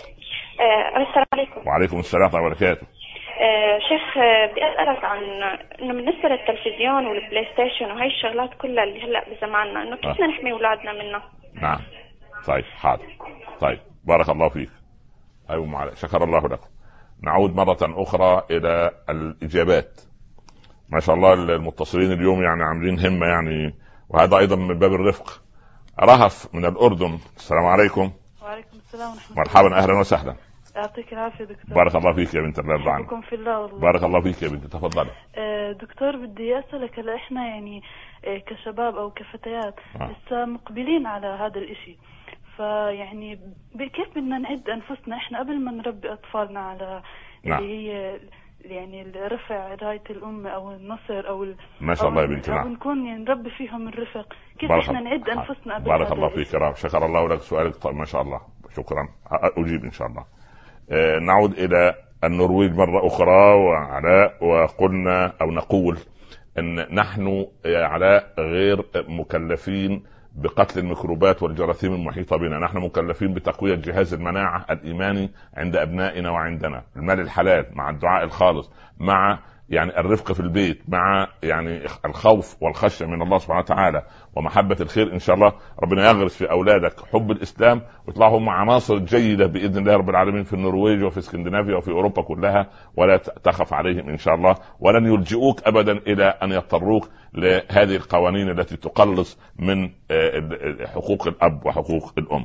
آه السلام عليكم. وعليكم السلام ورحمة الله وبركاته. آه شيخ آه بدي أسألك عن إنه بالنسبة للتلفزيون والبلاي ستيشن وهي الشغلات كلها اللي هلا بزماننا إنه كيف بدنا نحمي أولادنا منه؟ نعم. طيب حاضر. طيب بارك الله فيك. أيوة أم علاء، شكر الله لكم. نعود مرة أخرى إلى الإجابات. ما شاء الله المتصلين اليوم يعني عاملين همة يعني، وهذا أيضا من باب الرفق. رهف من الأردن. السلام عليكم. وعليكم السلام ورحمة الله. مرحبا، أهلا وسهلا. يعطيك العافية دكتور. بارك الله فيك يا بنت. الله يرضى عنك. بكم في الله والله. بارك الله فيك يا بنت. تفضلي. دكتور بدي أسألك، هلا إحنا يعني كشباب أو كفتيات آه. لسه مقبلين على هذا الإشي، فيعني كيف بدنا نعد أنفسنا إحنا قبل ما نربي أطفالنا على نعم. اللي هي يعني رفع راية الأمة أو النصر أو ما شاء الله يا بنتي. نعم. نعم. نكون يعني نربي فيهم الرفق. كيف إحنا نعد أنفسنا قبل؟ بارك الله فيك يا رب. شكر الله لك سؤالك. طيب ما شاء الله، شكرا. أجيب إن شاء الله. آه نعود إلى النرويج مرة أخرى وعلاء، وقلنا أو نقول أن نحن علاء غير مكلفين بقتل الميكروبات والجراثيم المحيطة بنا. نحن مكلفين بتقوية جهاز المناعة الإيماني عند أبنائنا وعندنا، المال الحلال مع الدعاء الخالص، مع يعني الرفق في البيت، مع يعني الخوف والخشية من الله سبحانه وتعالى ومحبة الخير. إن شاء الله ربنا يغرس في أولادك حب الإسلام ويطلعوا هم عناصر جيدة بإذن الله رب العالمين في النرويج وفي اسكندنافيا وفي أوروبا كلها، ولا تخف عليهم إن شاء الله، ولن يلجئوك أبدا إلى أن يضطروك لهذه القوانين التي تقلص من حقوق الأب وحقوق الأم.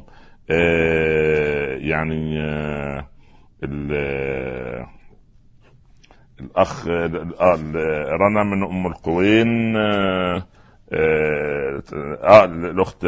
يعني الأخ رنا من أم القوين، آه الأخت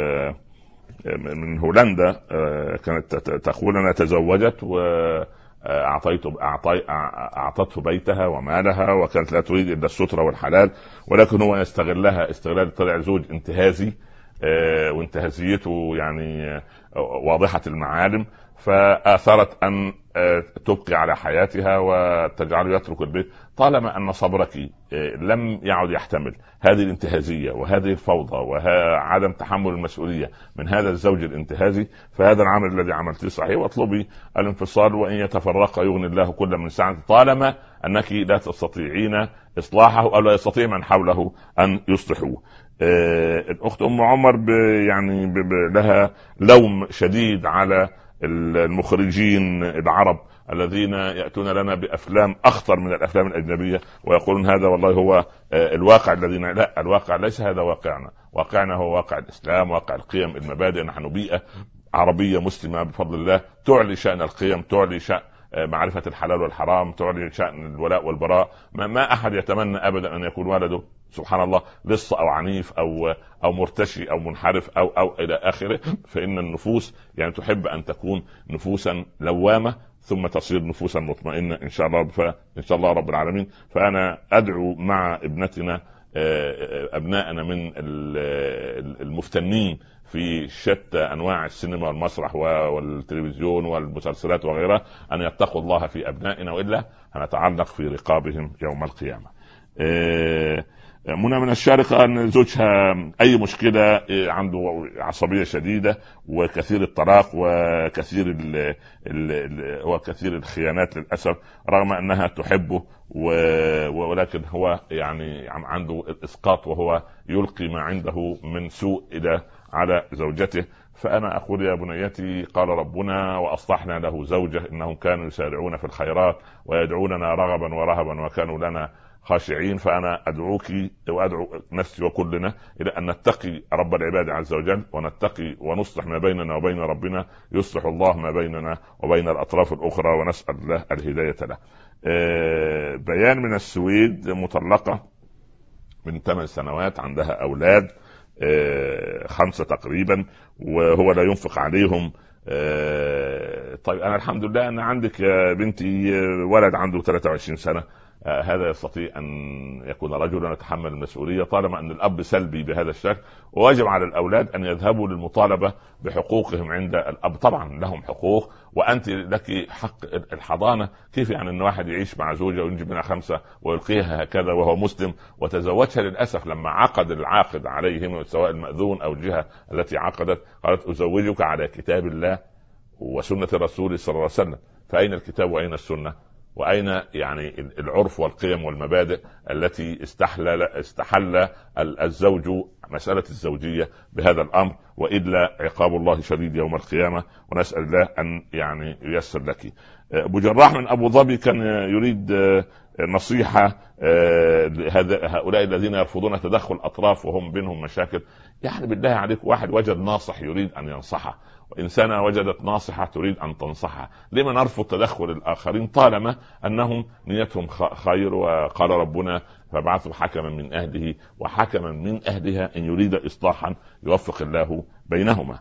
من هولندا كانت تقول أنا تزوجت وأعطيته أعطته بيتها ومالها وكانت لا تريد إلا السترة والحلال، ولكن هو يستغلها استغلال طلع زوج انتهازي وانتهازيته يعني واضحة المعالم، فآثرت أن تبقي على حياتها وتجعله يترك البيت. طالما أن صبرك لم يعد يحتمل هذه الانتهازية وهذه الفوضى وعدم تحمل المسؤولية من هذا الزوج الانتهازي، فهذا العمل الذي عملته صحيح، واطلبي الانفصال، وإن يتفرق يغني الله كل من سعته، طالما أنك لا تستطيعين إصلاحه أو لا يستطيع من حوله أن يصلحوه. الأخت أم عمر يعني لها لوم شديد على المخرجين العرب الذين يأتون لنا بأفلام أخطر من الأفلام الأجنبية ويقولون هذا والله هو الواقع الذي، لا، الواقع ليس هذا واقعنا، واقعنا هو واقع الإسلام، واقع القيم المبادئ. نحن بيئة عربية مسلمة بفضل الله تعلي شأن القيم، تعلي شأن معرفة الحلال والحرام، تعلي شأن الولاء والبراء. ما, ما أحد يتمنى أبدا أن يكون والده سبحان الله لص أو عنيف أو أو مرتشي أو منحرف أو أو إلى آخره. فإن النفوس يعني تحب أن تكون نفوسا لوامة ثم تصير نفوسا مطمئنة إن شاء الله، فإن شاء الله رب العالمين. فأنا أدعو مع ابنتنا أبنائنا من المفتنين في شتى أنواع السينما والمسرح والتلفزيون والمسلسلات وغيرها أن يتقوا الله في أبنائنا، وإلا هنتعلق في رقابهم يوم القيامة. منى من الشارقة أن زوجها أي مشكلة عنده عصبية شديدة وكثير الطلاق وكثير ال ال ال وكثير الخيانات للأسف، رغم أنها تحبه ولكن هو يعني عنده إسقاط وهو يلقي ما عنده من سوء إلى على زوجته. فأنا أقول يا بنيتي قال ربنا وأصلحنا له زوجه إنهم كانوا يسارعون في الخيرات ويدعوننا رغبا ورهبا وكانوا لنا خاشعين. فأنا أدعوك وأدعو نفسي وكلنا إلى أن نتقي رب العباد عز وجل ونتقي ونصلح ما بيننا وبين ربنا، يصلح الله ما بيننا وبين الأطراف الأخرى، ونسأل الله الهداية له. بيان من السويد، مطلقة من ثمان سنوات، عندها أولاد خمسة تقريبا وهو لا ينفق عليهم. طيب أنا الحمد لله أن عندك يا بنتي ولد عنده ثلاثة وعشرين سنة، هذا يستطيع أن يكون رجلا يتحمل المسؤولية طالما أن الأب سلبي بهذا الشكل. وواجب على الأولاد أن يذهبوا للمطالبة بحقوقهم عند الأب، طبعا لهم حقوق وأنت لك حق الحضانة. كيف يعني أن واحد يعيش مع زوجة وينجب منها خمسة ويلقيها هكذا وهو مسلم وتزوجها للأسف لما عقد العاقد عليهم سواء المأذون أو الجهة التي عقدت قالت أزوجك على كتاب الله وسنة الرسول صلى الله عليه وسلم. فأين الكتاب وأين السنة وأين يعني العرف والقيم والمبادئ التي استحل استحل الزوج مسألة الزوجية بهذا الأمر، وإلا عقاب الله شديد يوم القيامة، ونسأل الله أن يعني ييسر لك. أبو جراح من أبو ظبي كان يريد نصيحة هؤلاء الذين يرفضون تدخل أطراف وهم بينهم مشاكل. يعني بالله عليك واحد وجد ناصح يريد أن ينصحه، وإنسانة وجدت ناصحة تريد أن تنصحها، لما نرفض تدخل الآخرين طالما أنهم نيتهم خير؟ وقال ربنا فبعثوا حكما من أهله وحكما من أهلها إن يريد إصلاحا يوفق الله بينهما.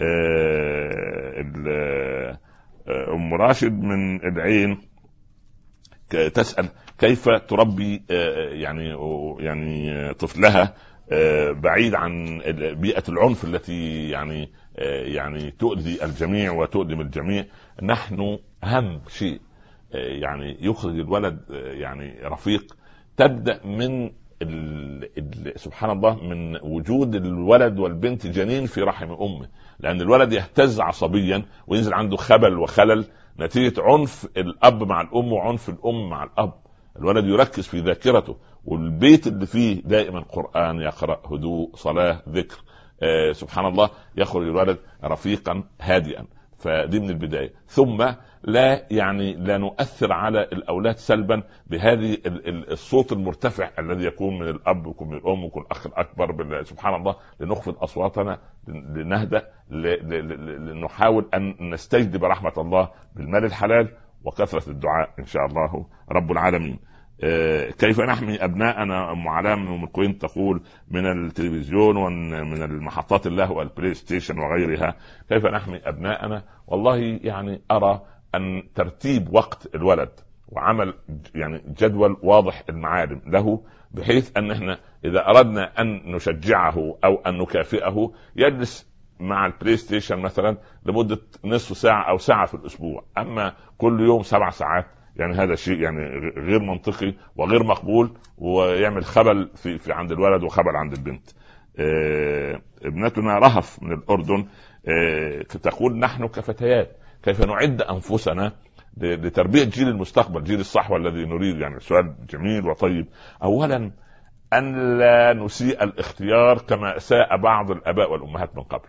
أم راشد من العين تسأل كيف تربي يعني يعني طفلها بعيد عن بيئة العنف التي يعني يعني تؤذي الجميع وتؤلم الجميع. نحن أهم شيء يعني يخرج الولد يعني رفيق تبدأ من ال ال سبحان الله من وجود الولد والبنت جنين في رحم امه، لان الولد يهتز عصبيا وينزل عنده خبل وخلل نتيجه عنف الاب مع الام وعنف الام مع الاب. الولد يركز في ذاكرته، والبيت اللي فيه دائما قرآن يقرأ، هدوء، صلاة، ذكر، آه سبحان الله، يخرج الولد رفيقا هادئا. فدي من البداية. ثم لا يعني لا نؤثر على الأولاد سلبا بهذه الصوت المرتفع الذي يكون من الأب ويكون من الأم ويكون الأخ الأكبر، سبحان الله، لنخفض أصواتنا، لنهدأ، لنحاول أن نستجدب رحمة الله بالمال الحلال وكثرة الدعاء إن شاء الله رب العالمين. كيف نحمي أبناءنا؟ أم علام من الكويت تقول من التلفزيون ومن المحطات اللهو والبلاي ستيشن وغيرها، كيف نحمي أبناءنا؟ والله يعني أرى أن ترتيب وقت الولد وعمل يعني جدول واضح المعالم له، بحيث أن احنا إذا أردنا أن نشجعه أو أن نكافئه يجلس مع البلاي ستيشن مثلا لمدة نصف ساعة أو ساعة في الأسبوع. أما كل يوم سبع ساعات يعني هذا شيء يعني غير منطقي وغير مقبول، ويعمل خبل في, في عند الولد وخبل عند البنت. اه ابنتنا رهف من الأردن اه تقول نحن كفتيات كيف نعد أنفسنا لتربية جيل المستقبل، جيل الصحوة الذي نريد. يعني سؤال جميل وطيب. أولا أن لا نسيء الاختيار كما ساء بعض الآباء والأمهات من قبل.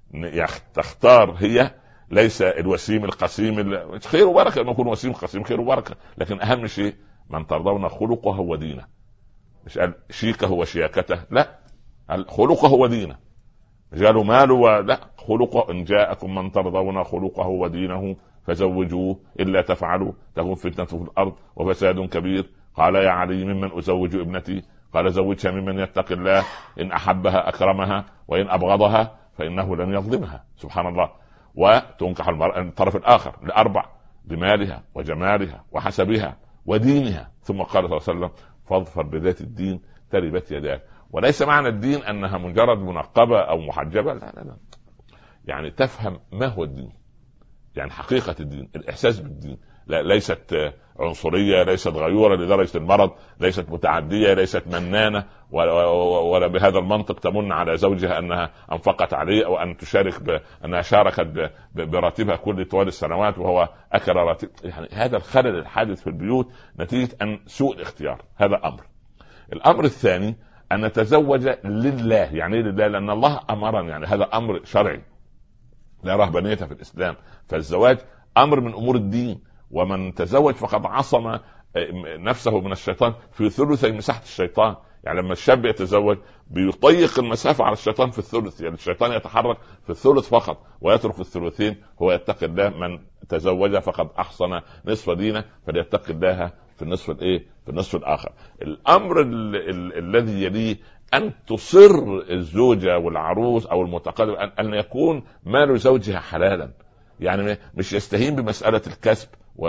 تختار هي ليس الوسيم القسيم، خير وبركة لما يكون وسيم قسيم خير وبركة، لكن أهم شيء من ترضون خلقه ودينه. مش قال شيكه وشياكته، لا، خلقه ودينه. مش قالوا ماله ولا خلقه. إن جاءكم من ترضون خلقه ودينه فزوجوه إلا تفعلوا تكون فتنة في الأرض وفساد كبير. قال يا علي ممن أزوج ابنتي؟ قال زوجها ممن يتقي الله، إن أحبها أكرمها وإن أبغضها فإنه لن يظلمها. سبحان الله. وتنكح المرأة الطرف الآخر لأربع: لمالها وجمالها وحسبها ودينها. ثم قال صلى الله عليه وسلم فاظفر بذات الدين تربت يداك. وليس معنى الدين أنها مجرد منقبة أو محجبة، لا لا لا، يعني تفهم ما هو الدين، يعني حقيقة الدين، الإحساس بالدين. لا، ليست عنصرية، ليست غيورة لدرجة المرض، ليست متعدية، ليست منانة، ولا بهذا المنطق تمن على زوجها أنها أنفقت عليه أو أن تشارك بأنها شاركت براتبها كل طوال السنوات وهو أكل راتب. يعني هذا الخلل الحادث في البيوت نتيجة أن سوء الاختيار. هذا أمر. الأمر الثاني أن نتزوج لله. يعني لله لأن الله أمرنا، يعني هذا أمر شرعي لا رهبانية في الإسلام. فالزواج أمر من أمور الدين، ومن تزوج فقد عصم نفسه من الشيطان في ثلثي مساحة الشيطان. يعني لما الشاب يتزوج بيطيق المسافة على الشيطان في الثلث، يعني الشيطان يتحرك في الثلث فقط ويترك في الثلثين. هو يتقي الله. من تزوج فقد أحصن نصف دينه فليتقي الله في النصف الايه في النصف الآخر. الأمر ال ال الذي يليه أن تصر الزوجة والعروس أو المتقدم أن, أن يكون مال زوجها حلالا. يعني مش يستهين بمسألة الكسب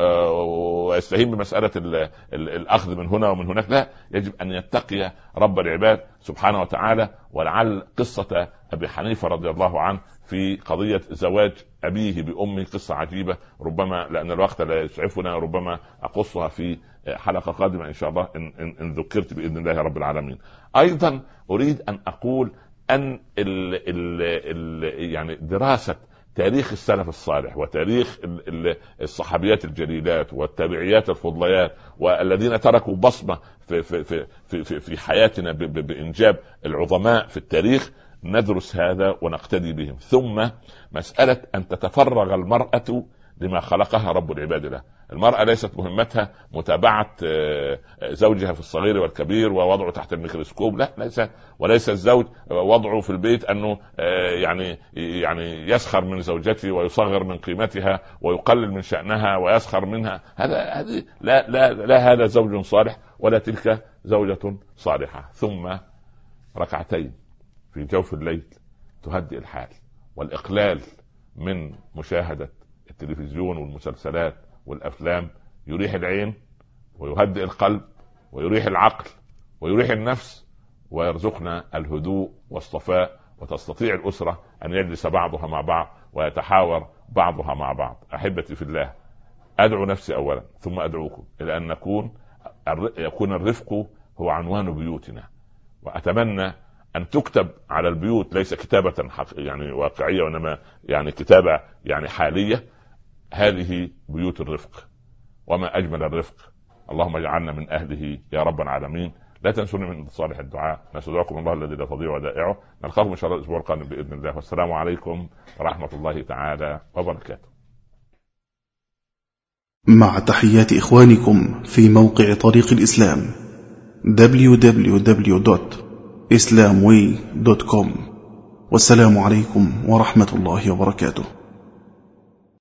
ويستهين بمسألة ال ال الأخذ من هنا ومن هناك، لا، يجب أن يتقي رب العباد سبحانه وتعالى. ولعل قصة أبي حنيفة رضي الله عنه في قضية زواج أبيه بأمه قصة عجيبة، ربما لأن الوقت لا يسعفنا ربما أقصها في حلقة قادمة إن شاء الله إن, إن, إن ذكرت بإذن الله رب العالمين. أيضا أريد أن أقول أن ال ال ال يعني دراسة تاريخ السلف الصالح وتاريخ الصحابيات الجليلات والتابعيات الفضليات والذين تركوا بصمة في, في, في, في, في حياتنا بإنجاب العظماء في التاريخ، ندرس هذا ونقتدي بهم. ثم مسألة أن تتفرغ المرأة لما خلقها رب العباد له. المرأة ليست مهمتها متابعة زوجها في الصغير والكبير ووضعه تحت الميكروسكوب، لا، ليس. وليس الزوج وضعه في البيت أنه يعني يعني يسخر من زوجته ويصغر من قيمتها ويقلل من شأنها ويسخر منها. هذا هذه لا لا لا هذا زوج صالح ولا تلك زوجة صالحة. ثم ركعتين في جوف الليل تهدئ الحال، والإقلال من مشاهدة التلفزيون والمسلسلات والأفلام يريح العين ويهدئ القلب ويريح العقل ويريح النفس ويرزقنا الهدوء والصفاء، وتستطيع الأسرة أن يجلس بعضها مع بعض ويتحاور بعضها مع بعض. أحبتي في الله، أدعو نفسي أولا ثم أدعوكم إلى أن نكون يكون الرفق هو عنوان بيوتنا، وأتمنى أن تكتب على البيوت ليس كتابة يعني واقعية وإنما يعني كتابة يعني حالية، هذه بيوت الرفق، وما أجمل الرفق. اللهم اجعلنا من أهله يا رب العالمين. لا تنسوني من صالح الدعاء. نستودعكم الله الذي لا تضيع ودائعه. نلقاكم إن شاء الله الأسبوع القادم بإذن الله، والسلام عليكم ورحمة الله تعالى وبركاته. مع تحيات إخوانكم في موقع طريق الإسلام دبليو دبليو دبليو دوت إسلام واي دوت كوم، والسلام عليكم ورحمة الله وبركاته.